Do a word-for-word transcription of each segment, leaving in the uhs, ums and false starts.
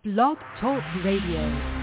Blog Talk Radio.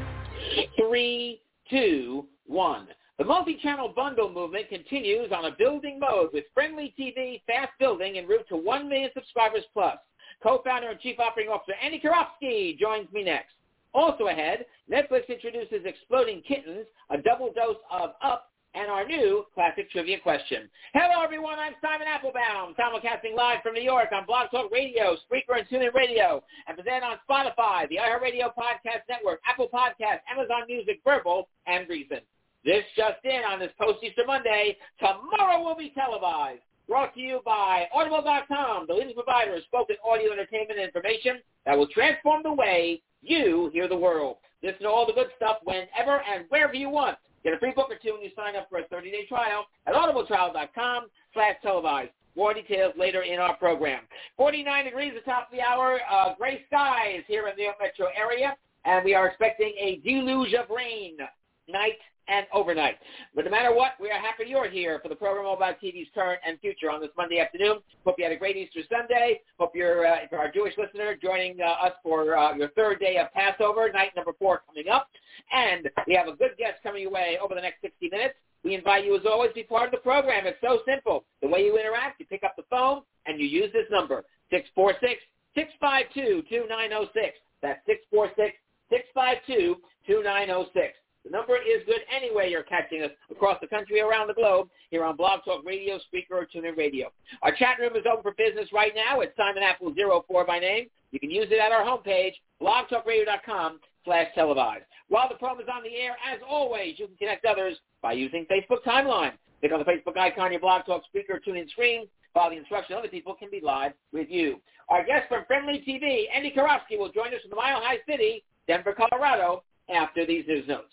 Three, two, one. The multi-channel bundle movement continues on a building mode with Friendly T V fast building en route to one million subscribers plus. Co-founder and Chief Operating Officer Andy Karofsky joins me next. Also ahead, Netflix introduces Exploding Kittens, a double dose of Up, and our new classic trivia question. Hello, everyone. I'm Simon Applebaum, simulcasting live from New York on Blog Talk Radio, Spreaker, and TuneIn Radio, and present on Spotify, the iHeartRadio Podcast Network, Apple Podcasts, Amazon Music, Verbal, and Reason. This just in on this post-Easter Monday. Tomorrow will be televised. Brought to you by Audible dot com, the leading provider of spoken audio entertainment and information that will transform the way you hear the world. Listen to all the good stuff whenever and wherever you want. Get a free book or two when you sign up for a thirty-day trial at audibletrial dot com slash televised. More details later in our program. forty-nine degrees at the top of the hour. Uh, gray skies here in the New York metro area, and we are expecting a deluge of rain night and overnight. But no matter what, we are happy you're here for the program all about T V's current and future on this Monday afternoon. Hope you had a great Easter Sunday. Hope you're, uh, if you're our Jewish listener, joining uh, us for uh, your third day of Passover, night number four coming up. And we have a good guest coming your way over the next sixty minutes. We invite you, as always, to be part of the program. It's so simple. The way you interact, you pick up the phone, and you use this number, six four six, six five two, two nine zero six. That's six four six, six five two, two nine zero six. The number is good anyway you're catching us across the country, around the globe, here on Blog Talk Radio, Spreaker, or TuneIn Radio. Our chat room is open for business right now. It's Simon Apple zero four by name. You can use it at our homepage, blog talk radio dot com slash televised. While the program is on the air, as always, you can connect others by using Facebook Timeline. Click on the Facebook icon on your Blog Talk speaker or TuneIn screen. Follow the instructions. Other people can be live with you. Our guest from Friendly T V, Andy Karofsky, will join us from the Mile High City, Denver, Colorado, after these news notes.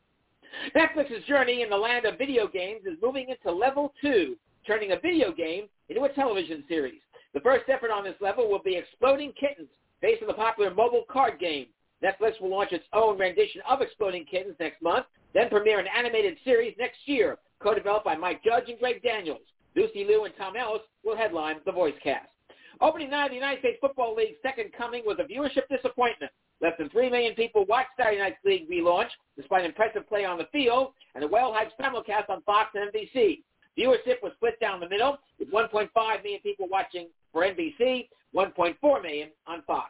Netflix's journey in the land of video games is moving into level two, turning a video game into a television series. The first effort on this level will be Exploding Kittens, based on the popular mobile card game. Netflix will launch its own rendition of Exploding Kittens next month, then premiere an animated series next year, co-developed by Mike Judge and Greg Daniels. Lucy Liu and Tom Ellis will headline the voice cast. Opening night of the United States Football League's second coming was a viewership disappointment. Less than three million people watched Saturday night's league relaunch, despite impressive play on the field and a well-hyped simulcast on Fox and N B C. Viewership was split down the middle, with one point five million people watching for N B C, one point four million on Fox.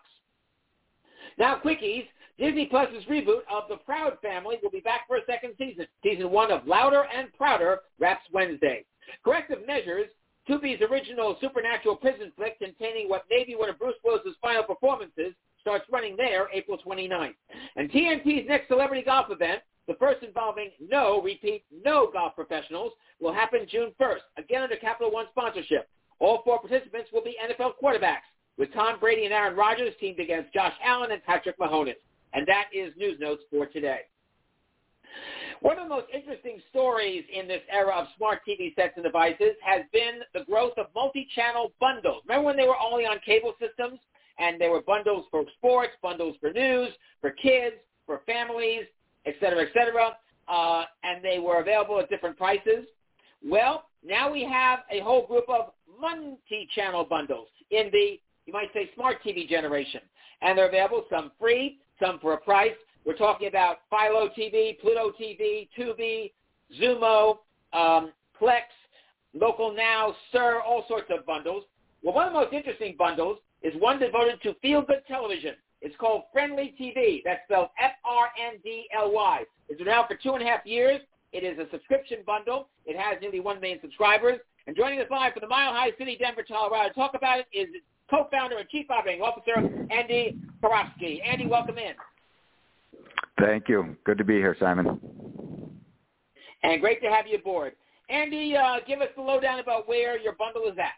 Now, quickies. Disney Plus's reboot of The Proud Family will be back for a second season. Season one of Louder and Prouder wraps Wednesday. Corrective Measures, Tubi's original supernatural prison flick containing what may be one of Bruce Willis's final performances, starts running there April twenty-ninth. And T N T's next celebrity golf event, the first involving no, repeat, no golf professionals, will happen June first, again under Capital One sponsorship. All four participants will be N F L quarterbacks, with Tom Brady and Aaron Rodgers teamed against Josh Allen and Patrick Mahomes. And that is News Notes for today. One of the most interesting stories in this era of smart T V sets and devices has been the growth of multi-channel bundles. Remember when they were only on cable systems? And there were bundles for sports, bundles for news, for kids, for families, et cetera, et cetera, uh, and they were available at different prices. Well, now we have a whole group of multi-channel bundles in the, you might say, smart T V generation. And they're available, some free, some for a price. We're talking about Philo T V, Pluto T V, Tubi, Zumo, um, Plex, Local Now, Sir, all sorts of bundles. Well, one of the most interesting bundles is one devoted to feel-good television. It's called Friendly T V. That's spelled F R N D L Y. It's been out for two and a half years. It is a subscription bundle. It has nearly one million subscribers. And joining us live from the Mile High City, Denver, Colorado, to talk about it is co-founder and chief operating officer, Andy Karofsky. Andy, welcome in. Thank you. Good to be here, Simon. And great to have you aboard. Andy, uh, give us the lowdown about where your bundle is at.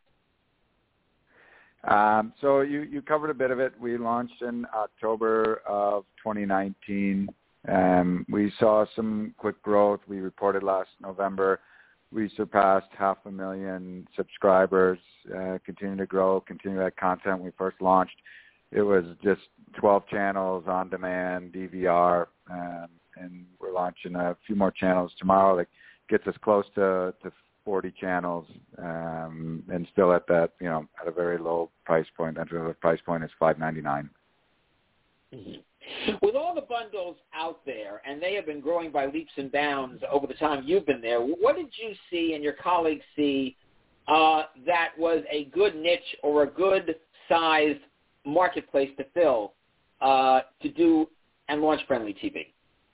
Um, so you, you covered a bit of it. We launched in October of twenty nineteen. Um, we saw some quick growth. We reported last November we surpassed half a million subscribers, uh, continue to grow, continue that content. When we first launched, it was just twelve channels on demand, D V R, um, and we're launching a few more channels tomorrow that gets us close to, to forty channels, um, and still at that, you know, at a very low price point. That the price point is five ninety-nine. Mm-hmm. With all the bundles out there, and they have been growing by leaps and bounds over the time you've been there, what did you see and your colleagues see uh, that was a good niche or a good-sized marketplace to fill uh, to do and launch Friendly T V?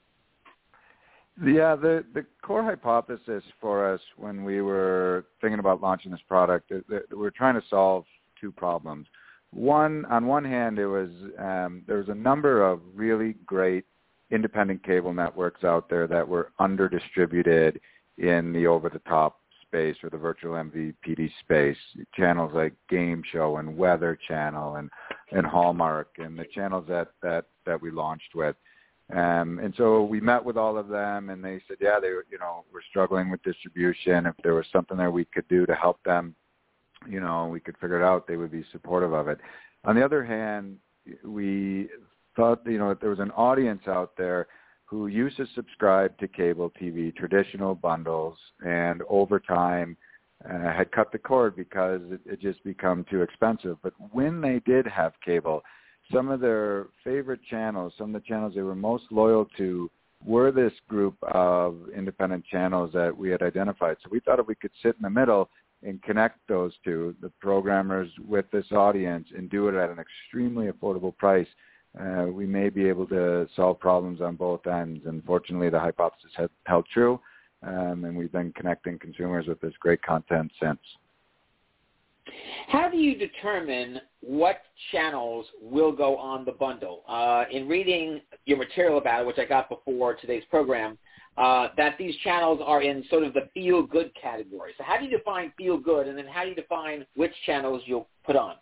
Yeah, the, the core hypothesis for us when we were thinking about launching this product, is that we were trying to solve two problems. One, on one hand, it was um, there was a number of really great independent cable networks out there that were under-distributed in the over-the-top space or the virtual M V P D space. Channels like Game Show and Weather Channel and, and Hallmark and the channels that, that, that we launched with. Um, and so we met with all of them, and they said, yeah, they were, you know, we're struggling with distribution. If there was something that we could do to help them, you know, we could figure it out, they would be supportive of it. On the other hand, we thought, you know, that there was an audience out there who used to subscribe to cable T V, traditional bundles, and over time uh, had cut the cord because it, it just become too expensive. But when they did have cable, some of their favorite channels, some of the channels they were most loyal to, were this group of independent channels that we had identified. So we thought if we could sit in the middle and connect those two, the programmers with this audience, and do it at an extremely affordable price, uh, we may be able to solve problems on both ends. And fortunately, the hypothesis had held true, um, and we've been connecting consumers with this great content since. How do you determine what channels will go on the bundle? Uh, in reading your material about it, which I got before today's program, uh, that these channels are in sort of the feel-good category. So how do you define feel-good, and then how do you define which channels you'll put on?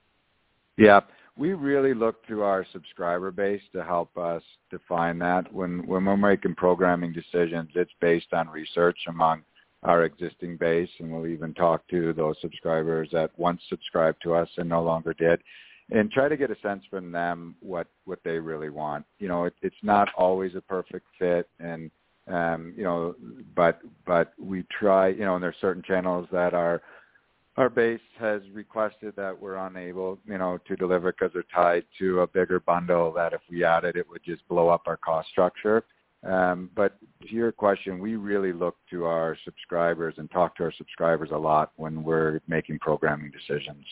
Yeah, we really look to our subscriber base to help us define that. When, when we're making programming decisions, it's based on research among our existing base, and we'll even talk to those subscribers that once subscribed to us and no longer did, and try to get a sense from them what, what they really want. You know, it, it's not always a perfect fit, and um, you know, but but we try. You know, and there's certain channels that our our base has requested that we're unable, you know, to deliver because they're tied to a bigger bundle that if we added, it would just blow up our cost structure. Um, but to your question, we really look to our subscribers and talk to our subscribers a lot when we're making programming decisions.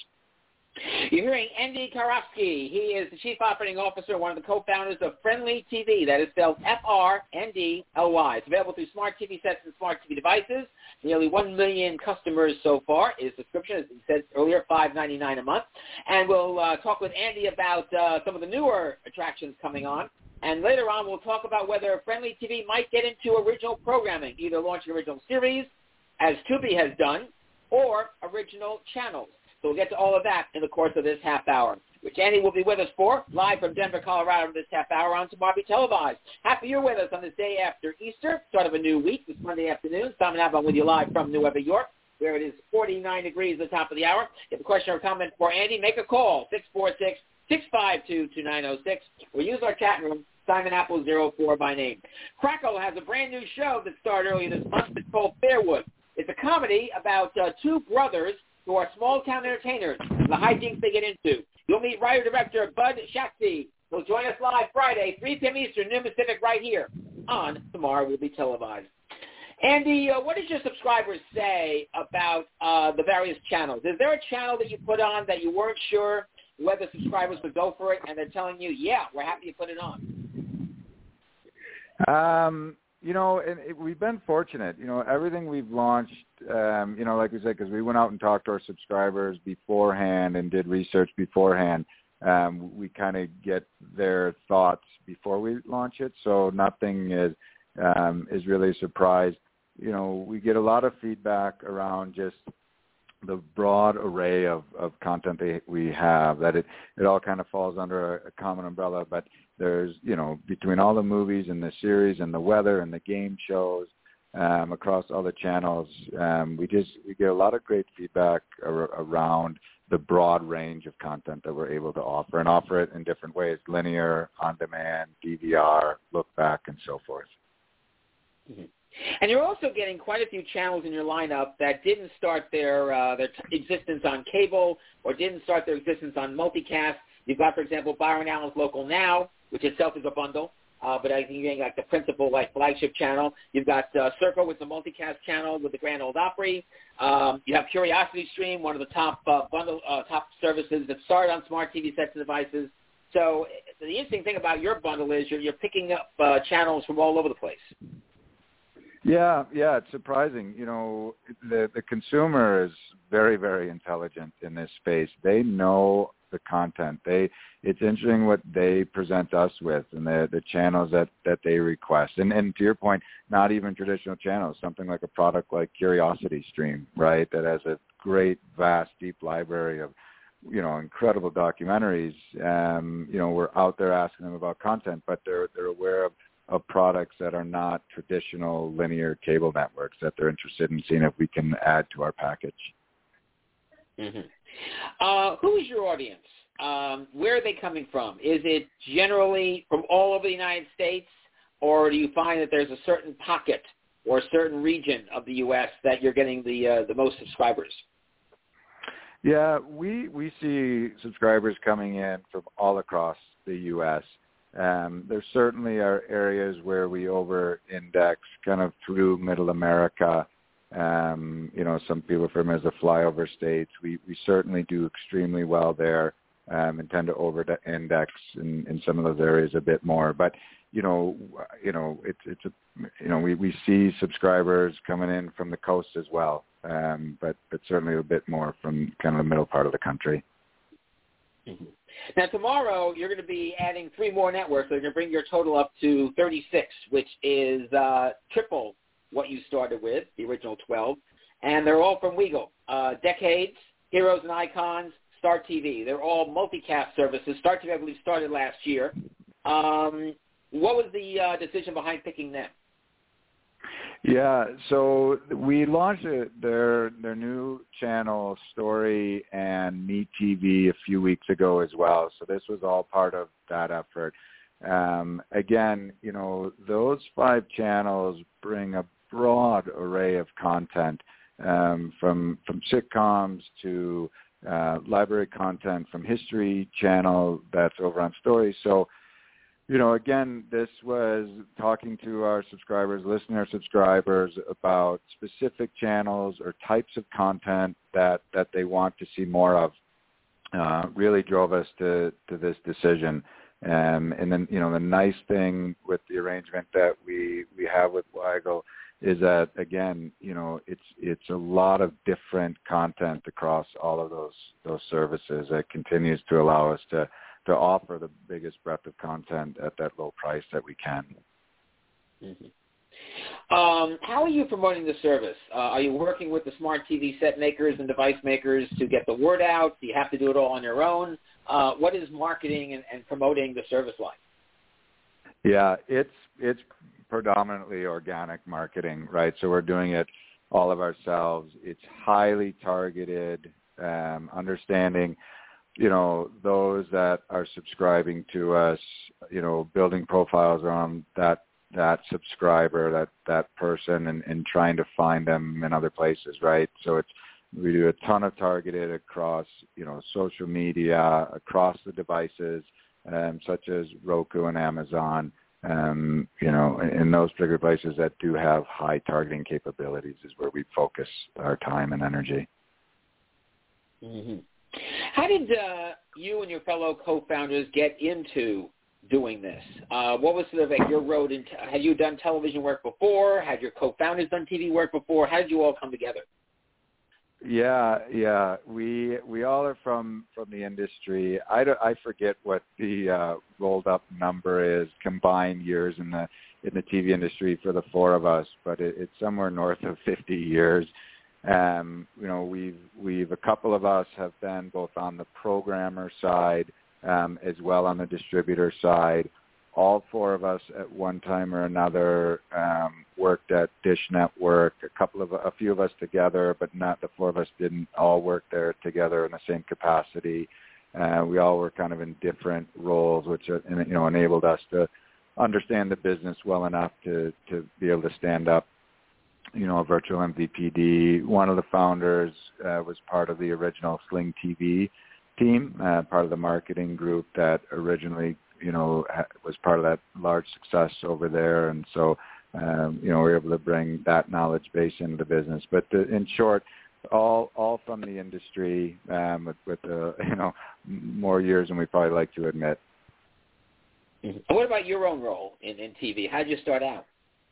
You're hearing Andy Karofsky. He is the Chief Operating Officer, one of the co-founders of Friendly T V. That is spelled F R N D L Y. It's available through smart T V sets and smart T V devices. Nearly one million customers so far. His subscription, as he said earlier, five ninety-nine a month. And we'll uh, talk with Andy about uh, some of the newer attractions coming on. And later on, we'll talk about whether Friendly T V might get into original programming, either launch an original series, as Tubi has done, or original channels. So we'll get to all of that in the course of this half hour, which Andy will be with us for, live from Denver, Colorado, this half hour on Tomorrow Be Televised. Happy you're with us on this day after Easter, start of a new week, this Monday afternoon. Simon Abba with you live from New Ever, York, where it is forty-nine degrees at the top of the hour. If you have a question or comment for Andy, make a call, six four six, six five two, two nine zero six, or use our chat room, Simon Apple zero four by name. Crackle has a brand new show that started earlier this month. It's called Fairwood. It's a comedy about uh, two brothers who are small-town entertainers and the hijinks they get into. You'll meet writer-director Bud Shakti. He'll join us live Friday, three p.m. Eastern, noon Pacific, right here on Tomorrow Will Be Televised. Andy, uh, what did your subscribers say about uh, the various channels? Is there a channel that you put on that you weren't sure whether subscribers would go for it, and they're telling you, yeah, we're happy you put it on? Um, you know, and it, we've been fortunate. You know, everything we've launched, um, you know, like we said, because we went out and talked to our subscribers beforehand and did research beforehand. Um, we kind of get their thoughts before we launch it, so nothing is um, is really a surprise. You know, we get a lot of feedback around just the broad array of, of content that we have, that it, it all kind of falls under a, a common umbrella, but there's, you know, between all the movies and the series and the weather and the game shows um, across all the channels, um, we just, we get a lot of great feedback ar- around the broad range of content that we're able to offer, and offer it in different ways, linear, on-demand, D V R, look back, and so forth. Mm-hmm. And you're also getting quite a few channels in your lineup that didn't start their uh, their t- existence on cable or didn't start their existence on multicast. You've got, for example, Byron Allen's Local Now, which itself is a bundle. Uh, but I think you got the principal, like, flagship channel. You've got uh, Circle with the multicast channel with the Grand Ole Opry. Um, you have Curiosity Stream, one of the top uh, bundle uh, top services that started on smart T V sets and devices. So the interesting thing about your bundle is you're, you're picking up uh, channels from all over the place. Yeah, yeah, it's surprising. You know, the the consumer is very, very intelligent in this space. They know the content. They it's interesting what they present us with and the the channels that, that they request. And and to your point, not even traditional channels, something like a product like Curiosity Stream, right, that has a great, vast, deep library of, you know, incredible documentaries. Um, you know, we're out there asking them about content, but they're they're aware of of products that are not traditional linear cable networks that they're interested in seeing if we can add to our package. Mm-hmm. Uh, who is your audience? Um, where are they coming from? Is it generally from all over the United States, or do you find that there's a certain pocket or a certain region of the U S that you're getting the uh, the most subscribers? Yeah, we we see subscribers coming in from all across the U S Um, there certainly are areas where we over-index kind of through Middle America. Um, you know, some people refer them as the flyover states. We we certainly do extremely well there um, and tend to over-index in, in some of those areas a bit more. But you know, you know, it's it's a, you know we, we see subscribers coming in from the coast as well, um, but but certainly a bit more from kind of the middle part of the country. Mm-hmm. Now, tomorrow you're going to be adding three more networks. So you're going to bring your total up to thirty-six, which is uh, triple what you started with, the original twelve. And they're all from Weagle. Uh, Decades, Heroes and Icons, Star T V. They're all multicast services. Star T V, I believe, started last year. Um, what was the uh, decision behind picking them? Yeah, so we launched a, their their new channel, Story and Me T V, a few weeks ago as well. So this was all part of that effort. Um, again, you know, those five channels bring a broad array of content, um, from from sitcoms to uh, library content, from History Channel that's over on Story. So, you know, again, this was talking to our subscribers, listener subscribers about specific channels or types of content that, that they want to see more of. Uh, really drove us to, to this decision. Um, and then, you know, the nice thing with the arrangement that we, we have with Weagle is that, again, you know, it's it's a lot of different content across all of those those services that continues to allow us to to offer the biggest breadth of content at that low price that we can. Mm-hmm. Um, how are you promoting the service? Uh, are you working with the smart T V set makers and device makers to get the word out? Do you have to do it all on your own? Uh, what is marketing and, and promoting the service like? Yeah, it's it's predominantly organic marketing, right? So we're doing it all of ourselves. It's highly targeted, um, understanding, you know, those that are subscribing to us, you know, building profiles around that that subscriber, that, that person, and, and trying to find them in other places, right? So it's we do a ton of targeted across, you know, social media, across the devices, um, such as Roku and Amazon, um, you know, in, in those particular places that do have high targeting capabilities is where we focus our time and energy. Mm-hmm. How did uh, you and your fellow co-founders get into doing this? Uh, what was sort of like your road into? Had you done television work before? Had your co-founders done T V work before? How did you all come together? Yeah, yeah. We we all are from, from the industry. I, don't, I forget what the uh, rolled up number is, combined years in the in the T V industry for the four of us, but it, it's somewhere north of fifty years. Um, you know, we've we've a couple of us have been both on the programmer side um, as well on the distributor side. All four of us at one time or another um, worked at Dish Network. A couple of a few of us together, but not the four of us didn't all work there together in the same capacity. Uh, we all were kind of in different roles, which uh, you know enabled us to understand the business well enough to to be able to stand up, you know, a virtual M V P D. One of the founders uh, was part of the original Sling T V team, uh, part of the marketing group that originally, you know, was part of that large success over there. And so, um, you know, we were able to bring that knowledge base into the business. But the, in short, all all from the industry, um, with, with uh, you know, more years than we probably like to admit. Mm-hmm. And what about your own role in, in T V? How did you start out?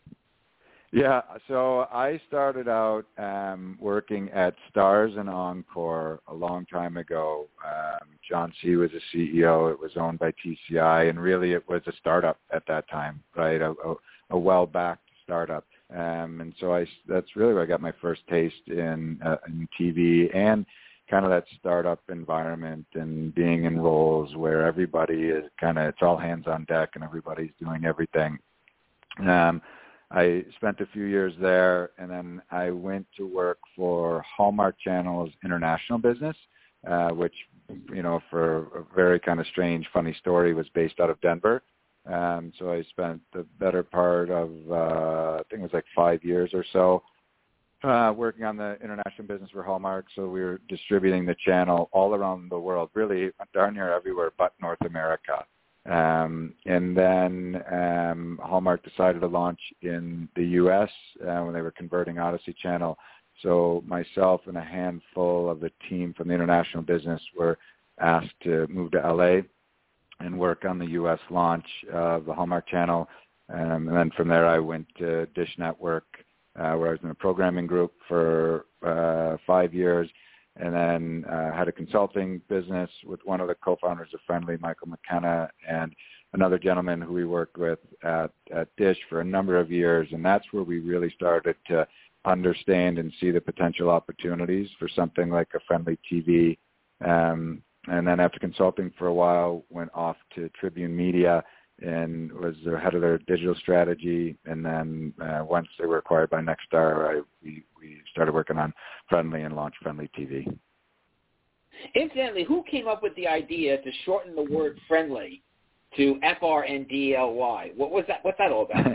Yeah, so I started out um, working at Stars and Encore a long time ago. Um, John C. was a C E O. It was owned by T C I, and really it was a startup at that time, right? A, a, a well-backed startup. Um, and so I, that's really where I got my first taste in, uh, in T V and kind of that startup environment and being in roles where everybody is kind of, it's all hands on deck and everybody's doing everything. Um, I spent a few years there, and then I went to work for Hallmark Channel's international business, uh, which, you know, for a very kind of strange, funny story, was based out of Denver. Um, so I spent the better part of, uh, I think it was like five years or so, uh, working on the international business for Hallmark. So we were distributing the channel all around the world, really darn near everywhere but North America. Um, and then um, Hallmark decided to launch in the U S uh, when they were converting Odyssey Channel. So myself and a handful of the team from the international business were asked to move to L A and work on the U S launch of the Hallmark Channel. Um, and then from there I went to Dish Network, uh, where I was in a programming group for uh, five years. And then uh, had a consulting business with one of the co-founders of Friendly, Michael McKenna, and another gentleman who we worked with at, at Dish for a number of years. And that's where we really started to understand and see the potential opportunities for something like a Friendly T V. Um, and then after consulting for a while, went off to Tribune Media and was the head of their digital strategy. And then uh, once they were acquired by Nexstar, I, we, we started working on Friendly and launched Friendly T V. Incidentally, who came up with the idea to shorten the word friendly to F R N D L Y? What was that? What's that all about?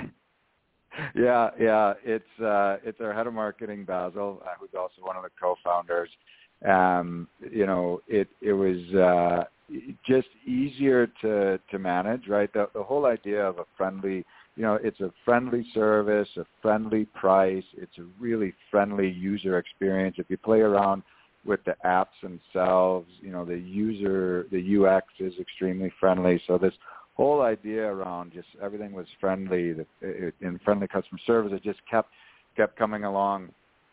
yeah, yeah, it's uh, it's our head of marketing, Basil, uh, who's also one of the co-founders. Um, you know, it it was uh, just easier to to manage, right? The, the whole idea of a friendly, you know, it's a friendly service, a friendly price. It's a really friendly user experience. If you play around with the apps themselves, you know, the user, the U X is extremely friendly. So this whole idea around just everything was friendly, the, it, in friendly customer service, it just kept kept coming along.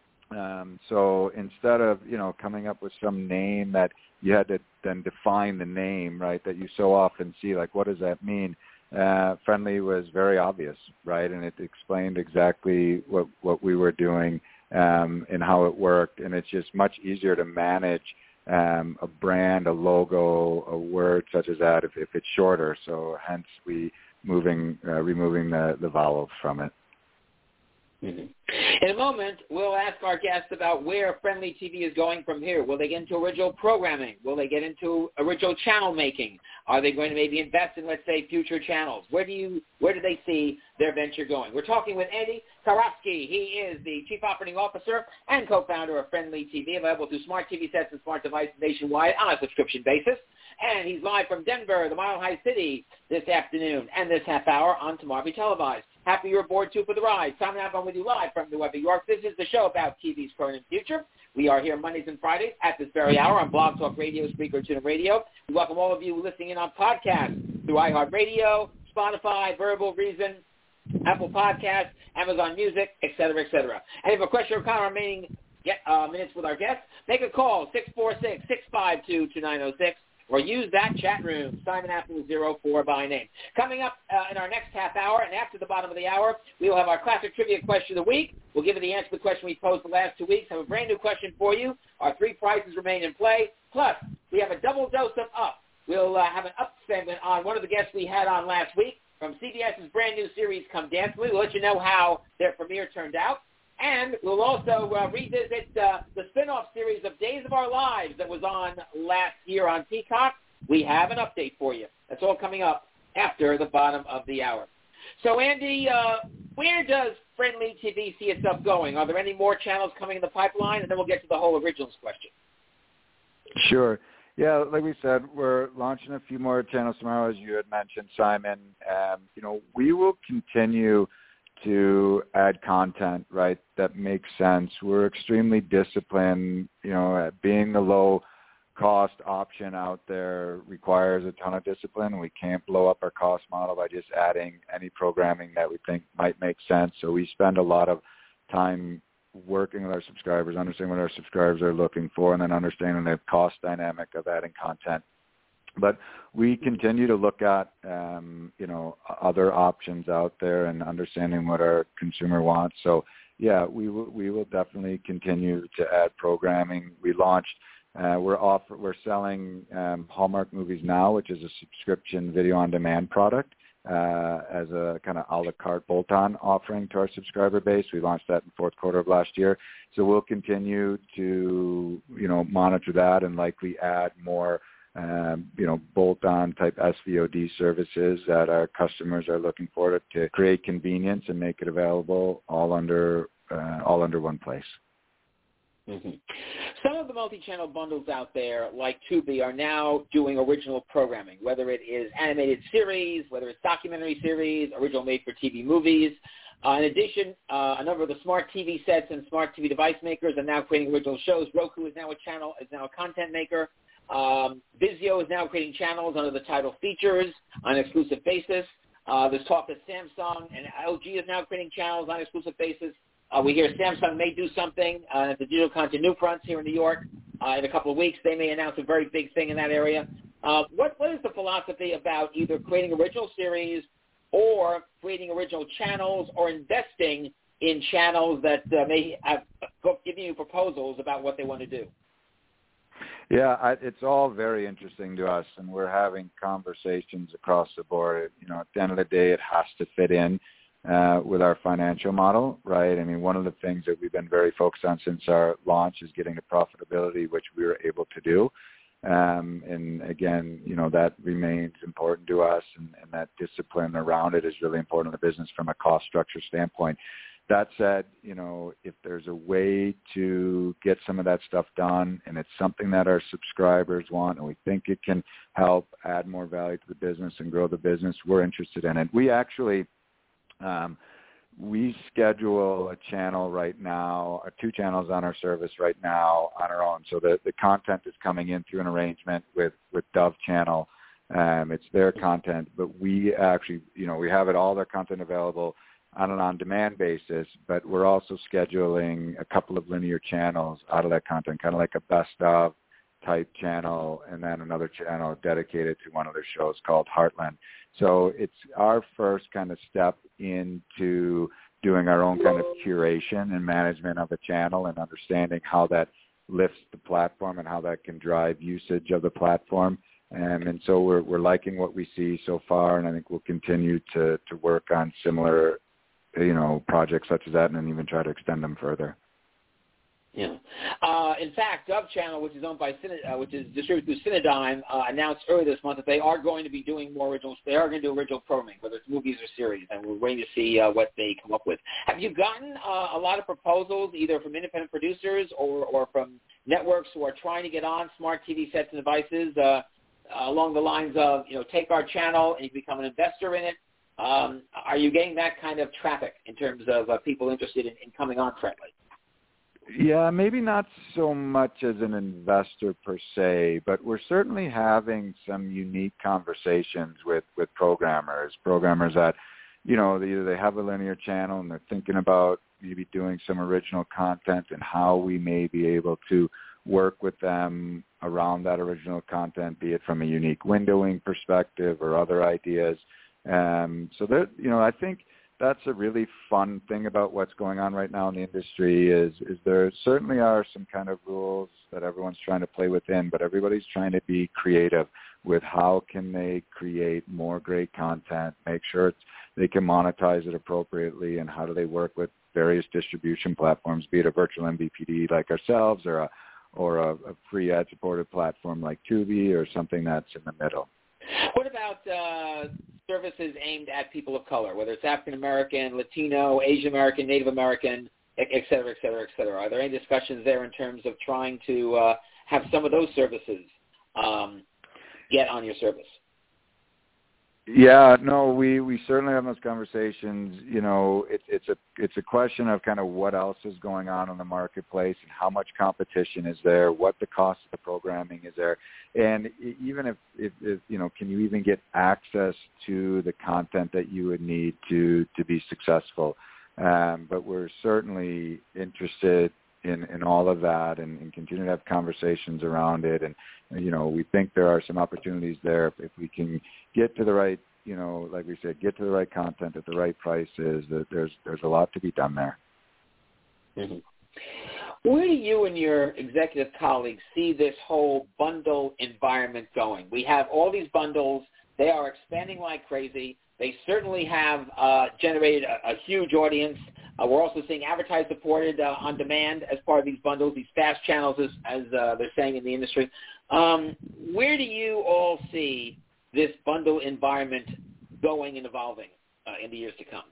Um, so instead of, you know, coming up with some name that you had to then define the name, right, that you so often see, like, what does that mean? Uh, friendly was very obvious, right, and it explained exactly what, what we were doing um, and how it worked, and it's just much easier to manage um, a brand, a logo, a word such as that if, if it's shorter. So hence we moving, uh, removing the, the vowels from it. Mm-hmm. In a moment, we'll ask our guests about where Friendly T V is going from here. Will they get into original programming? Will they get into original channel making? Are they going to maybe invest in, let's say, future channels? Where do you, where do they see their venture going? We're talking with Andy Karofsky. He is the Chief Operating Officer and co-founder of Friendly T V, available through smart T V sets and smart devices nationwide on a subscription basis. And he's live from Denver, the Mile High City, this afternoon and this half hour on Tomorrow Be Televised. Happy you're aboard, too, for the ride. Simon Alban with you live from New York, New York. This is the show about T V's current and future. We are here Mondays and Fridays at this very hour on Blog Talk Radio, Spreaker, TuneIn Radio. We welcome all of you listening in on podcasts through iHeartRadio, Spotify, Verbal, Reason, Apple Podcasts, Amazon Music, et cetera, et cetera. And if you have a question or comment remaining get, uh, minutes with our guests, make a call, six four six, six five two, two nine zero six. Or use that chat room, Simon Apple zero four by name. Coming up uh, in our next half hour and after the bottom of the hour, we will have our classic trivia question of the week. We'll give you the answer to the question we posed the last two weeks. I have a brand new question for you. Our three prizes remain in play. Plus, we have a double dose of Up. We'll uh, have an Up segment on one of the guests we had on last week from CBS's brand new series, Come Dance With Me. We'll let you know how their premiere turned out. And we'll also uh, revisit uh, the spin-off series of Days of Our Lives that was on last year on Peacock. We have an update for you. That's all coming up after the bottom of the hour. So, Andy, uh, where does Friendly T V see itself going? Are there any more channels coming in the pipeline? And then we'll get to the whole originals question. Sure. Yeah, like we said, we're launching a few more channels tomorrow, as you had mentioned, Simon. Um, you know, we will continue to add content, right, that makes sense. We're extremely disciplined. You know, at being the low cost option out there requires a ton of discipline. We can't blow up our cost model by just adding any programming that we think might make sense. So we spend a lot of time working with our subscribers, understanding what our subscribers are looking for, and then understanding the cost dynamic of adding content. But we continue to look at, um, you know, other options out there and understanding what our consumer wants. So, yeah, we will, we will definitely continue to add programming. We launched, uh, we're off, we're selling um, Hallmark Movies Now, which is a subscription video on demand product. Uh, as a kind of a la carte bolt-on offering to our subscriber base. We launched that in the fourth quarter of last year. So we'll continue to, you know, monitor that and likely add more, um, you know, bolt-on type S V O D services that our customers are looking for to, to create convenience and make it available all under, uh, all under one place. Mm-hmm. Some of the multi-channel bundles out there, like Tubi, are now doing original programming, whether it is animated series, whether it's documentary series, original made-for-T V movies. Uh, in addition, uh, a number of the smart T V sets and smart T V device makers are now creating original shows. Roku is now a channel, is now a content maker. Um, Vizio is now creating channels under the title Features on an exclusive basis. Uh, there's talk that Samsung and L G is now creating channels on an exclusive basis. Uh, we hear Samsung may do something uh, at the Digital Content New Fronts here in New York. Uh, in a couple of weeks, they may announce a very big thing in that area. Uh, what, what is the philosophy about either creating original series or creating original channels or investing in channels that uh, may have giving you proposals about what they want to do? Yeah, I, it's all very interesting to us, and we're having conversations across the board. You know, at the end of the day, it has to fit in uh, with our financial model, right? I mean, one of the things that we've been very focused on since our launch is getting to profitability, which we were able to do. Um, and again, you know, that remains important to us, and, and that discipline around it is really important in the business from a cost structure standpoint. That said, you know, if there's a way to get some of that stuff done and it's something that our subscribers want and we think it can help add more value to the business and grow the business, we're interested in it. We actually, um, we schedule a channel right now, or two channels on our service right now on our own. So the, the content is coming in through an arrangement with, with Dove Channel. Um, it's their content, but we actually, you know, we have it all their content available on an on-demand basis, but we're also scheduling a couple of linear channels out of that content, kind of like a best of type channel, and then another channel dedicated to one of their shows called Heartland. So it's our first kind of step into doing our own kind of curation and management of a channel and understanding how that lifts the platform and how that can drive usage of the platform. And, and so we're, we're liking what we see so far, and I think we'll continue to, to work on similar, you know, projects such as that, and then even try to extend them further. Yeah. Uh, in fact, Dove Channel, which is owned by, uh, which is distributed through Cinedigm, uh, announced earlier this month that they are going to be doing more originals. They are going to do original programming, whether it's movies or series, and we're waiting to see uh, what they come up with. Have you gotten uh, a lot of proposals, either from independent producers or, or from networks who are trying to get on smart T V sets and devices uh, along the lines of, you know, take our channel and you become an investor in it? Um, are you getting that kind of traffic in terms of uh, people interested in, in coming on Friendly? Yeah, maybe not so much as an investor per se, but we're certainly having some unique conversations with, with programmers, programmers that, you know, either they have a linear channel and they're thinking about maybe doing some original content and how we may be able to work with them around that original content, be it from a unique windowing perspective or other ideas. Um, so that, you know, I think that's a really fun thing about what's going on right now in the industry is, is there certainly are some kind of rules that everyone's trying to play within, but everybody's trying to be creative with how can they create more great content, make sure it's, they can monetize it appropriately, and how do they work with various distribution platforms, be it a virtual M V P D like ourselves or a, or a, a free ad-supported platform like Tubi or something that's in the middle. What about uh, services aimed at people of color, whether it's African American, Latino, Asian American, Native American, et cetera, et cetera, et cetera? Are there any discussions there in terms of trying to uh, have some of those services um, get on your service? Yeah, no, we, we certainly have those conversations. You know, it, it's a it's a question of kind of what else is going on in the marketplace and how much competition is there, what the cost of the programming is there, and even if, if, if you know, can you even get access to the content that you would need to to be successful? Um, but we're certainly interested in, in all of that and, and continue to have conversations around it. And, you know, we think there are some opportunities there if, if we can get to the right, you know, like we said, get to the right content at the right prices, that there's, there's a lot to be done there. Mm-hmm. Where do you and your executive colleagues see this whole bundle environment going? We have all these bundles. They are expanding like crazy. They certainly have uh, generated a, a huge audience. Uh, we're also seeing advertiser-supported uh, on demand as part of these bundles, these fast channels, as, as uh, they're saying in the industry. Um, where do you all see this bundle environment going and evolving uh, in the years to come?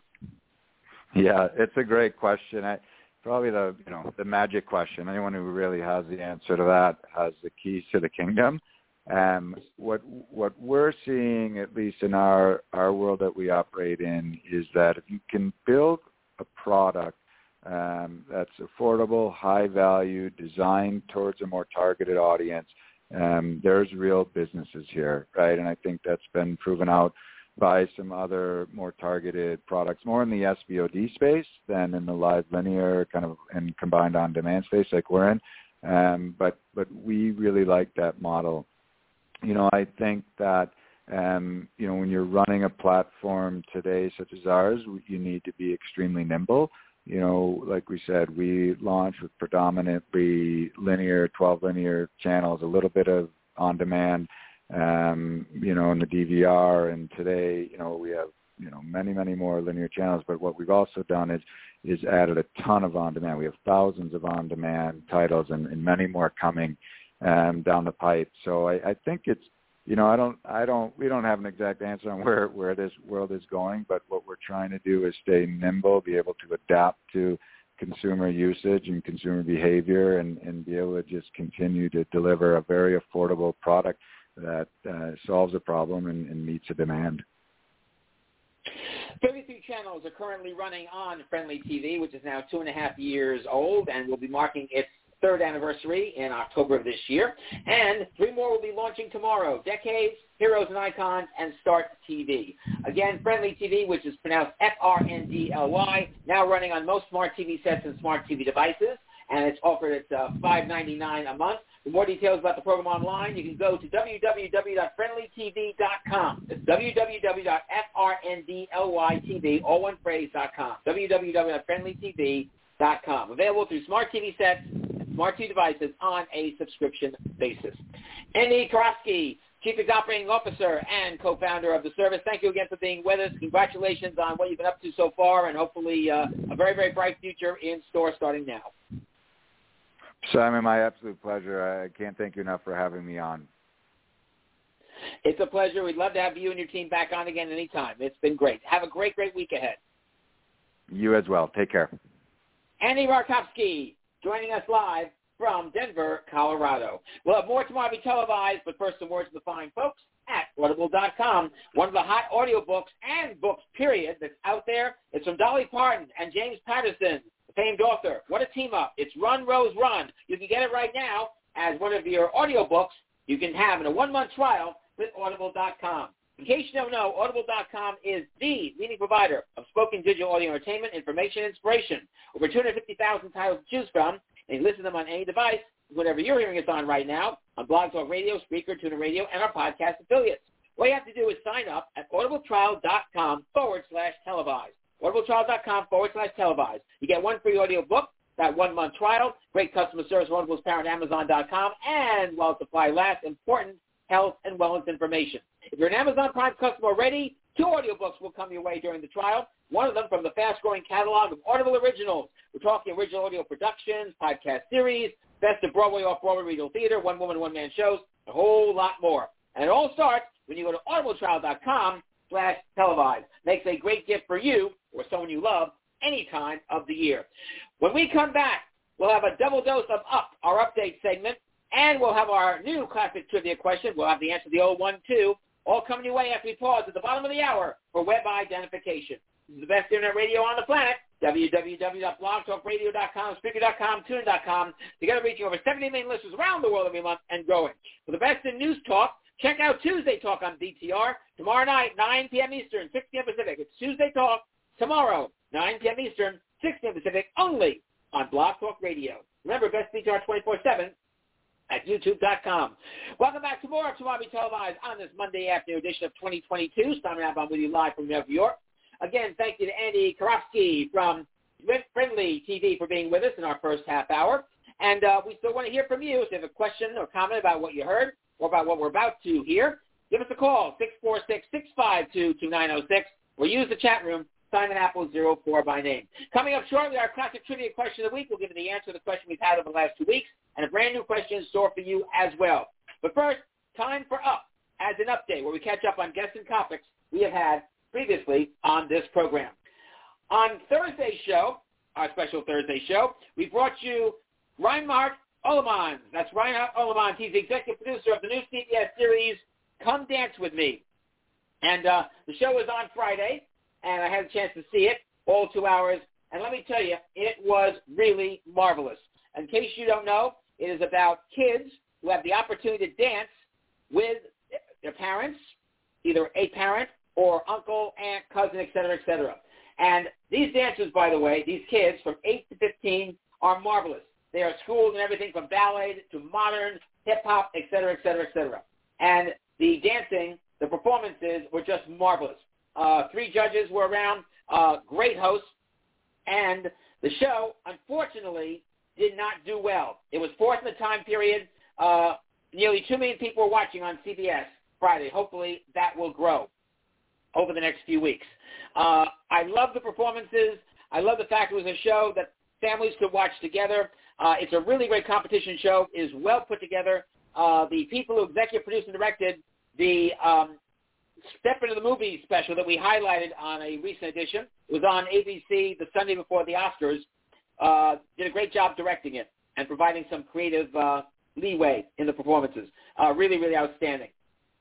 Yeah, it's a great question. I, probably the you know the magic question. Anyone who really has the answer to that has the keys to the kingdom. Um, what what we're seeing, at least in our, our world that we operate in, is that if you can build a product um, that's affordable, high value, designed towards a more targeted audience, um, there's real businesses here, right? And I think that's been proven out by some other more targeted products, more in the S V O D space than in the live linear kind of and combined on-demand space like we're in. Um, but but we really like that model. You know, I think that, um, you know, when you're running a platform today such as ours, you need to be extremely nimble. You know, like we said, we launched with predominantly linear, twelve linear channels, a little bit of on-demand, um, you know, in the D V R. And today, you know, we have, you know, many, many more linear channels. But what we've also done is, is added a ton of on-demand. We have thousands of on-demand titles and, and many more coming Um, down the pipe. So I, I think it's, you know, I don't, I don't, we don't have an exact answer on where, where this world is going, but what we're trying to do is stay nimble, be able to adapt to consumer usage and consumer behavior and, and be able to just continue to deliver a very affordable product that uh, solves a problem and, and meets a demand. thirty-three channels are currently running on Frndly T V, which is now two and a half years old and will be marking its third anniversary in October of this year. And three more will be launching tomorrow: Decades, Heroes and Icons, and Start T V. Again, Frndly T V, which is pronounced F R N D L Y, now running on most smart T V sets and smart T V devices, and it's offered at uh, five dollars and ninety-nine cents a month. For more details about the program online, you can go to w w w dot frndly t v dot com. It's w w w dot frndly t v, all one phrase, dot com. w w w dot frndly t v dot com. Available through smart T V sets, smart T V devices on a subscription basis. Andy Karofsky, Chief Operating Officer and co-founder of the service, thank you again for being with us. Congratulations on what you've been up to so far, and hopefully uh, a very, very bright future in store starting now. Simon, my absolute pleasure. I can't thank you enough for having me on. It's a pleasure. We'd love to have you and your team back on again anytime. It's been great. Have a great, great week ahead. You as well. Take care. Andy Markovsky joining us live from Denver, Colorado. We'll have more tomorrow be televised, but first some words to the fine folks at audible dot com. One of the hot audiobooks and books, period, that's out there. It's from Dolly Parton and James Patterson, the famed author. What a team-up. It's Run, Rose, Run. You can get it right now as one of your audiobooks you can have in a one-month trial with audible dot com. In case you don't know, audible dot com is the leading provider of spoken digital audio entertainment, information, and inspiration. Over two hundred fifty thousand titles to choose from, and you listen to them on any device, whatever you're hearing us on right now, on Blog Talk Radio, Spreaker, TuneIn Radio, and our podcast affiliates. All you have to do is sign up at audibletrial.com forward slash televised. audibletrial.com forward slash televised. You get one free audio book, that one-month trial, great customer service, Audible's parent, Amazon dot com, and, while supply lasts, important health and wellness information. If you're an Amazon Prime customer already, two audiobooks will come your way during the trial. One of them from the fast-growing catalog of Audible Originals. We're talking original audio productions, podcast series, best of Broadway, off-Broadway, regional theater, one-woman, one-man shows, a whole lot more. And it all starts when you go to audibletrial.com slash televised. Makes a great gift for you or someone you love any time of the year. When we come back, we'll have a double dose of Up, our update segment. And we'll have our new classic trivia question. We'll have the answer to the old one, too, all coming your way after we pause at the bottom of the hour for web identification. This is the best internet radio on the planet, w w w dot blog talk radio dot com, Spreaker dot com, Tune dot com. Together reaching over seventy million listeners around the world every month and growing. For the best in news talk, check out Tuesday Talk on D T R. Tomorrow night, nine p.m. Eastern, six p.m. Pacific. It's Tuesday Talk tomorrow, nine p.m. Eastern, six p.m. Pacific, only on Blog Talk Radio. Remember, best D T R twenty-four seven at youtube dot com. Welcome back to more of Tomorrow Televised on this Monday afternoon edition of twenty twenty-two. Starting out, I'm with you live from New York. Again, thank you to Andy Karofsky from Friendly T V for being with us in our first half hour. And uh, we still want to hear from you. If you have a question or comment about what you heard or about what we're about to hear, give us a call, six four six, six five two, two nine zero six, or use the chat room, Simon Apple zero four by name. Coming up shortly, our classic trivia question of the week. We'll give you the answer to the question we've had over the last two weeks, and a brand new question in store for you as well. But first, time for Up as an update, where we catch up on guests and topics we have had previously on this program. On Thursday's show, our special Thursday show, we brought you Reinhard Olemans. That's Reinhard Olemans. He's the executive producer of the new C B S series, Come Dance With Me. And uh, the show was on Friday, and I had a chance to see it, all two hours. And let me tell you, it was really marvelous. In case you don't know, it is about kids who have the opportunity to dance with their parents, either a parent or uncle, aunt, cousin, et cetera, et cetera. And these dancers, by the way, these kids from eight to fifteen are marvelous. They are schooled in everything from ballet to modern, hip-hop, et cetera, et cetera, et cetera. And the dancing, the performances were just marvelous. Uh, three judges were around, uh, great hosts, and the show, unfortunately, did not do well. It was fourth in the time period. Uh, nearly two million people were watching on C B S Friday. Hopefully that will grow over the next few weeks. Uh, I love the performances. I love the fact it was a show that families could watch together. Uh, it's a really great competition show. It is well put together. Uh, the people who executive produced and directed the um, Step Into the Movie special that we highlighted on a recent edition, it was on A B C the Sunday before the Oscars, uh, did a great job directing it and providing some creative uh, leeway in the performances. Uh, really, really outstanding.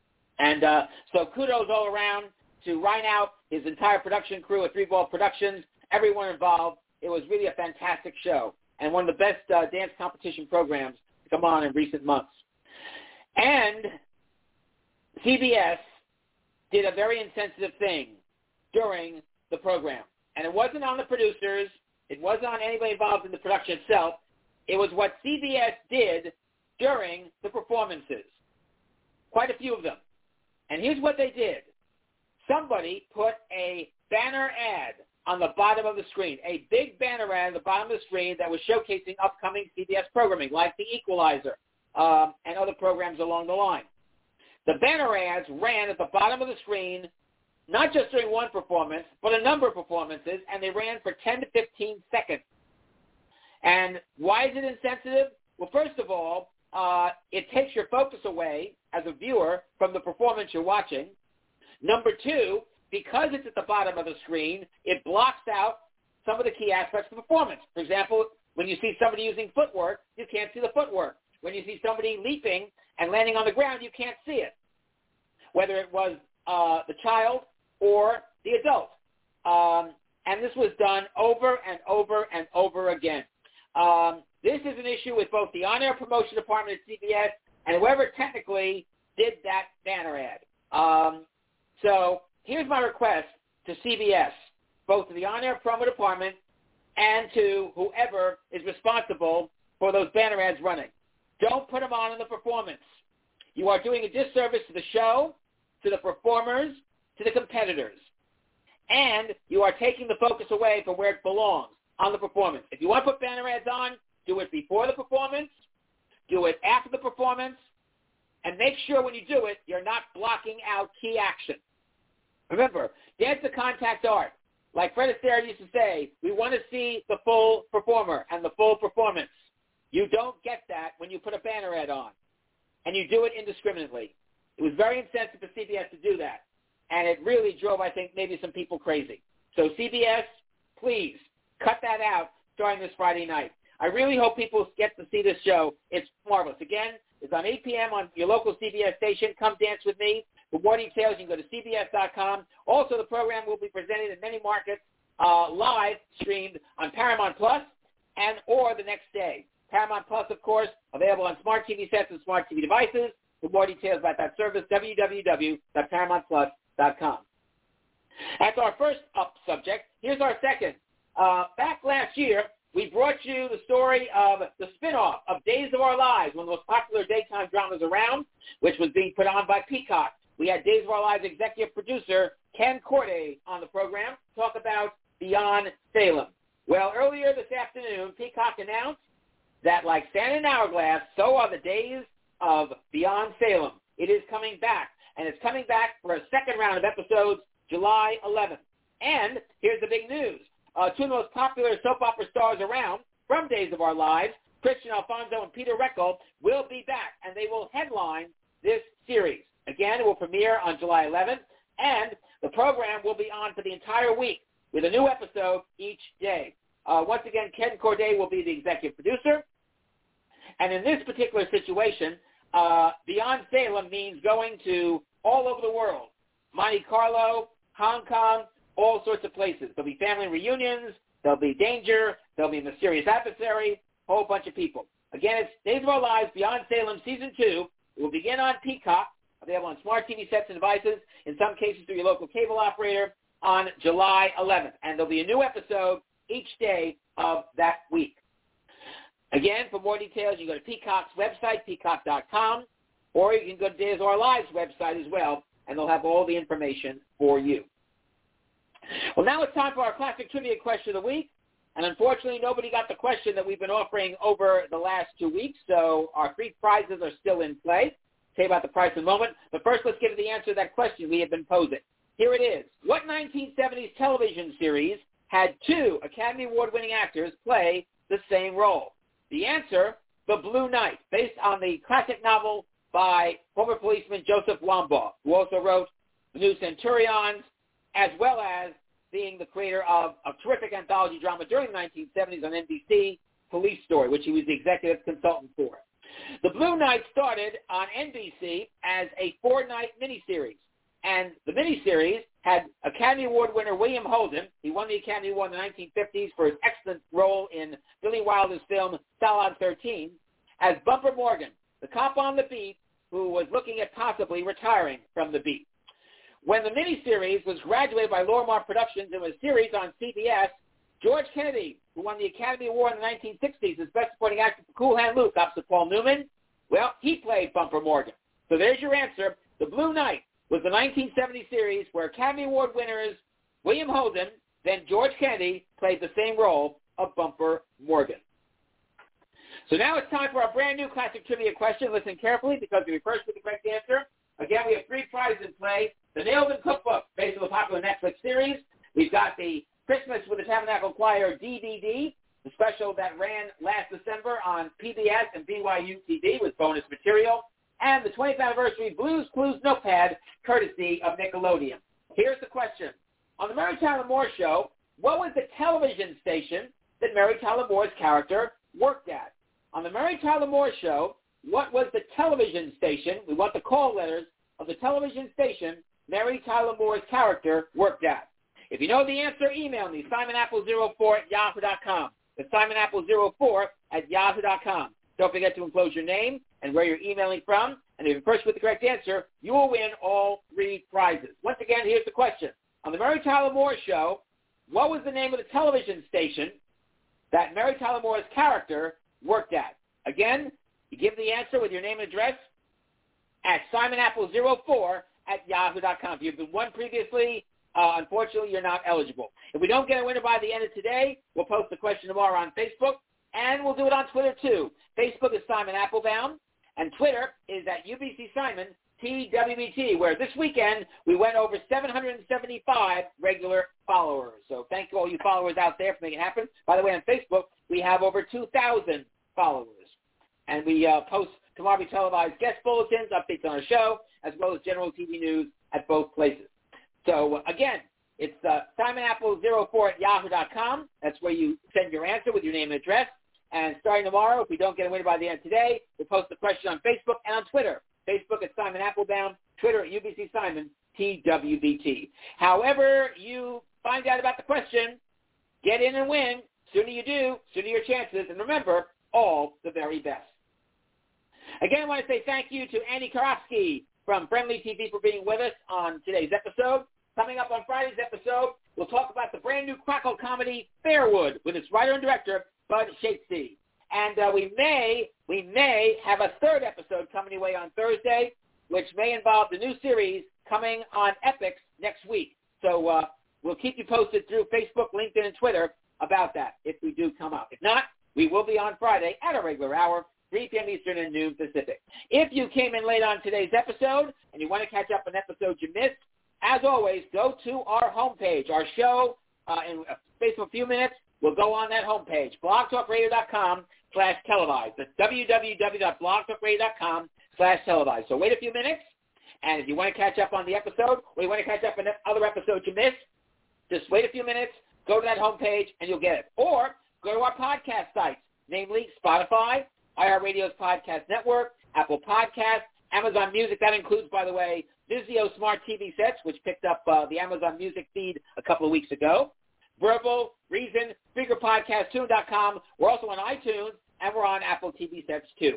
And uh, so kudos all around to Reinhard, his entire production crew at Three Ball Productions, everyone involved. It was really a fantastic show and one of the best uh, dance competition programs to come on in recent months. And C B S did a very insensitive thing during the program. And it wasn't on the producers. It wasn't on anybody involved in the production itself. It was what C B S did during the performances. Quite a few of them. And here's what they did. Somebody put a banner ad on the bottom of the screen, a big banner ad on the bottom of the screen that was showcasing upcoming C B S programming like The Equalizer um, and other programs along the line. The banner ads ran at the bottom of the screen, not just during one performance, but a number of performances, and they ran for ten to fifteen seconds. And why is it insensitive? Well, first of all, uh, it takes your focus away as a viewer from the performance you're watching. Number two, because it's at the bottom of the screen, it blocks out some of the key aspects of the performance. For example, when you see somebody using footwork, you can't see the footwork. When you see somebody leaping and landing on the ground, you can't see it, whether it was uh, the child or the adult. Um, and this was done over and over and over again. Um, this is an issue with both the on-air promotion department at C B S and whoever technically did that banner ad. Um, so here's my request to C B S, both to the on-air promo department and to whoever is responsible for those banner ads running. Don't put them on in the performance. You are doing a disservice to the show, to the performers, to the competitors. And you are taking the focus away from where it belongs, on the performance. If you want to put banner ads on, do it before the performance, do it after the performance, and make sure when you do it, you're not blocking out key action. Remember, dance to contact art. Like Fred Astaire used to say, we want to see the full performer and the full performance. You don't get that when you put a banner ad on, and you do it indiscriminately. It was very insensitive for C B S to do that, and it really drove, I think, maybe some people crazy. So C B S, please cut that out starting this Friday night. I really hope people get to see this show. It's marvelous. Again, it's on eight p.m. on your local C B S station. Come dance with me. For more details, you can go to C B S dot com. Also, the program will be presented in many markets uh, live streamed on Paramount Plus and or the next day. Paramount Plus, of course, available on smart T V sets and smart T V devices. For more details about that service, w w w dot paramount plus dot com. That's our first up subject. Here's our second. Uh, back last year, we brought you the story of the spinoff of Days of Our Lives, one of the most popular daytime dramas around, which was being put on by Peacock. We had Days of Our Lives executive producer Ken Corday on the program to talk about Beyond Salem. Well, earlier this afternoon, Peacock announced that like Sand and Hourglass, so are the days of Beyond Salem. It is coming back, and it's coming back for a second round of episodes July eleventh. And here's the big news. Uh, two of the most popular soap opera stars around from Days of Our Lives, Christian Alfonso and Peter Reckell, will be back, and they will headline this series. Again, it will premiere on July eleventh, and the program will be on for the entire week with a new episode each day. Uh, once again, Ken Corday will be the executive producer. And in this particular situation, uh, Beyond Salem means going to all over the world. Monte Carlo, Hong Kong, all sorts of places. There'll be family reunions. There'll be danger. There'll be mysterious adversary, a whole bunch of people. Again, it's Days of Our Lives, Beyond Salem, Season two. It will begin on Peacock, available on smart T V sets and devices, in some cases through your local cable operator, on July eleventh. And there'll be a new episode each day of that week. Again, for more details, you go to Peacock's website, peacock dot com, or you can go to Days of Our Lives website as well, and they'll have all the information for you. Well, now it's time for our classic trivia question of the week. And unfortunately, nobody got the question that we've been offering over the last two weeks, so our three prizes are still in play. I'll tell you about the prize in a moment. But first, let's give the answer to that question we have been posing. Here it is. What nineteen seventies television series had two Academy Award-winning actors play the same role? The answer, The Blue Knight, based on the classic novel by former policeman Joseph Wambaugh, who also wrote The New Centurions, as well as being the creator of a terrific anthology drama during the nineteen seventies on N B C, Police Story, which he was the executive consultant for. The Blue Knight started on N B C as a four-night miniseries, and the miniseries had Academy Award winner William Holden. He won the Academy Award in the nineteen fifties for his excellent role in Billy Wilder's film Salon thirteen, as Bumper Morgan, the cop on the beat who was looking at possibly retiring from the beat. When the miniseries was graduated by Lorimar Productions and was a series on C B S, George Kennedy, who won the Academy Award in the nineteen sixties as Best Supporting Actor for Cool Hand Luke opposite Paul Newman, well, he played Bumper Morgan. So there's your answer. The Blue Knight was the nineteen seventy series where Academy Award winners William Holden, then George Kennedy, played the same role of Bumper Morgan. So now it's time for our brand new classic trivia question. Listen carefully because if you're first with the correct answer, again, we have three prizes in play. The Nailed It Cookbook, based on the popular Netflix series. We've got the Christmas with the Tabernacle Choir D V D, the special that ran last December on P B S and B Y U T V with bonus material, and the twentieth anniversary Blues Clues notepad, courtesy of Nickelodeon. Here's the question. On the Mary Tyler Moore Show, what was the television station that Mary Tyler Moore's character worked at? On the Mary Tyler Moore Show, what was the television station, we want the call letters, of the television station Mary Tyler Moore's character worked at? If you know the answer, email me, simon apple zero four at yahoo dot com. That's simon apple zero four at yahoo dot com. Don't forget to enclose your name and where you're emailing from. And if you're first with the correct answer, you will win all three prizes. Once again, here's the question. On the Mary Tyler Moore Show, what was the name of the television station that Mary Tyler Moore's character worked at? Again, you give the answer with your name and address at simon apple zero four at yahoo dot com. If you've been won previously, uh, unfortunately, you're not eligible. If we don't get a winner by the end of today, we'll post the question tomorrow on Facebook, and we'll do it on Twitter, too. Facebook is Simon Applebaum, and Twitter is at U B C Simon T W B T, where this weekend we went over seven hundred seventy-five regular followers. So thank you all you followers out there for making it happen. By the way, on Facebook, we have over two thousand followers. And we uh, post tomorrow televised guest bulletins, updates on our show, as well as general T V news at both places. So, again, it's uh, simon apple zero four at yahoo dot com. That's where you send your answer with your name and address. And starting tomorrow, if we don't get a winner by the end of today, we'll post the question on Facebook and on Twitter. Facebook at Simon Applebaum, Twitter at U B C Simon, T W B T. However you find out about the question, get in and win. Sooner you do, sooner your chances. And remember, all the very best. Again, I want to say thank you to Andy Karofsky from Friendly T V for being with us on today's episode. Coming up on Friday's episode, we'll talk about the brand new Crackle comedy Fairwood with its writer and director, Bud Shapesy. And uh, we may we may have a third episode coming your way on Thursday, which may involve the new series coming on Epix next week. So uh, we'll keep you posted through Facebook, LinkedIn, and Twitter about that if we do come up. If not, we will be on Friday at a regular hour, three p.m. Eastern and noon Pacific. If you came in late on today's episode and you want to catch up on episodes you missed, as always, go to our homepage. Our show, uh, in a space of a few minutes, will go on that homepage, blogtalkradio.com slash televised. That's www.blogtalkradio.com slash televised. So wait a few minutes, and if you want to catch up on the episode or you want to catch up on other episodes you missed, just wait a few minutes, go to that homepage, and you'll get it. Or go to our podcast sites, namely Spotify, iHeartRadio's Podcast Network, Apple Podcasts, Amazon Music. That includes, by the way, Vizio Smart T V Sets, which picked up uh, the Amazon Music feed a couple of weeks ago. Verbal, Reason, Figure Podcast, Tune dot com. We're also on iTunes, and we're on Apple T V Sets, too.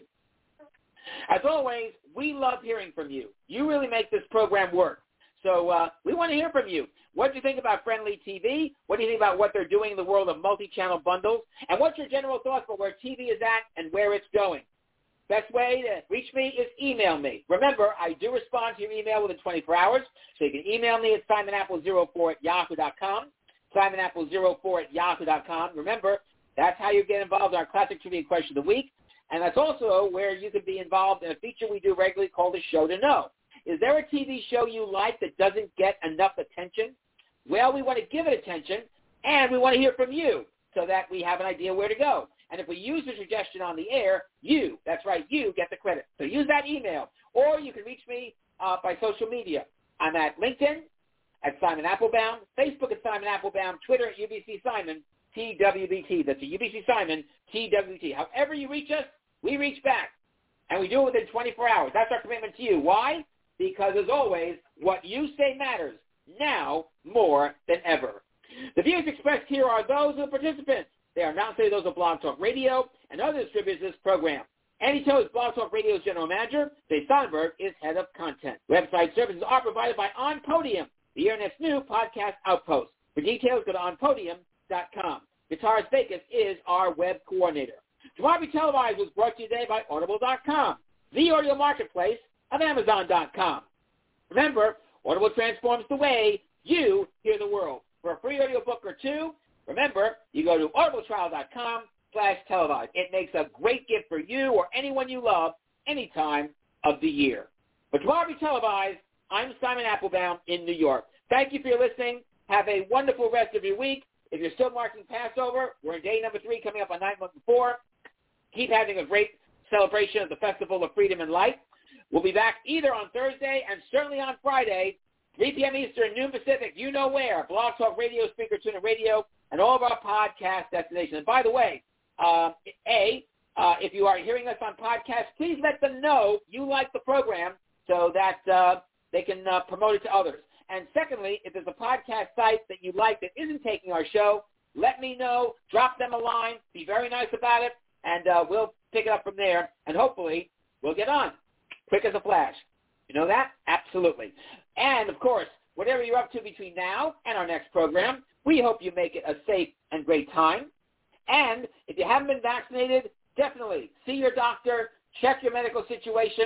As always, we love hearing from you. You really make this program work. So uh, we want to hear from you. What do you think about Friendly T V? What do you think about what they're doing in the world of multi-channel bundles? And what's your general thoughts about where T V is at and where it's going? Best way to reach me is email me. Remember, I do respond to your email within twenty-four hours, so you can email me at simon apple zero four at yahoo dot com, simon apple zero four at yahoo dot com. Remember, that's how you get involved in our Classic Trivia Question of the Week, and that's also where you can be involved in a feature we do regularly called the Show to Know. Is there a T V show you like that doesn't get enough attention? Well, we want to give it attention, and we want to hear from you so that we have an idea where to go. And if we use the suggestion on the air, you, that's right, you get the credit. So use that email. Or you can reach me uh, by social media. I'm at LinkedIn, at Simon Applebaum, Facebook at Simon Applebaum, Twitter at U B C Simon, T W B T. That's a U B C Simon, T W B T. However you reach us, we reach back. And we do it within twenty-four hours. That's our commitment to you. Why? Because, as always, what you say matters now more than ever. The views expressed here are those of the participants. They are not necessarily those of Blog Talk Radio and other distributors of this program. Andy Toe is Blog Talk Radio's general manager. Dave Sonnenberg is head of content. Website services are provided by On Podium, the Internet's new podcast outpost. For details, go to on podium dot com. Guitarist Vekas is our web coordinator. Tomorrow Be Televised was brought to you today by audible dot com, the audio marketplace of amazon dot com. Remember, Audible transforms the way you hear the world. For a free audio book or two, remember, you go to audible trial dot com slash televised. It makes a great gift for you or anyone you love any time of the year. But tomorrow Be Televised, I'm Simon Applebaum in New York. Thank you for your listening. Have a wonderful rest of your week. If you're still marking Passover, we're in day number three coming up on night number four. Keep having a great celebration of the Festival of Freedom and Light. We'll be back either on Thursday and certainly on Friday, three p.m. Eastern, noon Pacific. You know where. Blog Talk Radio, Speaker Tuna Radio, and all of our podcast destinations. And by the way, uh, A, uh, if you are hearing us on podcast, please let them know you like the program so that uh, they can uh, promote it to others. And secondly, if there's a podcast site that you like that isn't taking our show, let me know. Drop them a line. Be very nice about it, and uh, we'll pick it up from there, and hopefully we'll get on. Quick as a flash. You know that? Absolutely. And, of course, whatever you're up to between now and our next program, we hope you make it a safe and great time. And if you haven't been vaccinated, definitely see your doctor, check your medical situation,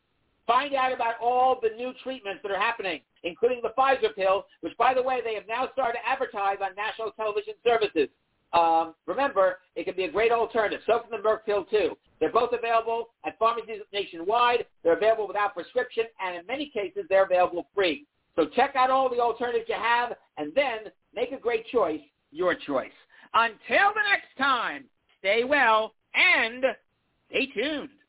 find out about all the new treatments that are happening, including the Pfizer pill, which, by the way, they have now started to advertise on national television services. Um, remember, it can be a great alternative. So can the Merck pill, too. They're both available at pharmacies nationwide. They're available without prescription, and in many cases, they're available free. So check out all the alternatives you have, and then make a great choice, your choice. Until the next time, stay well and stay tuned.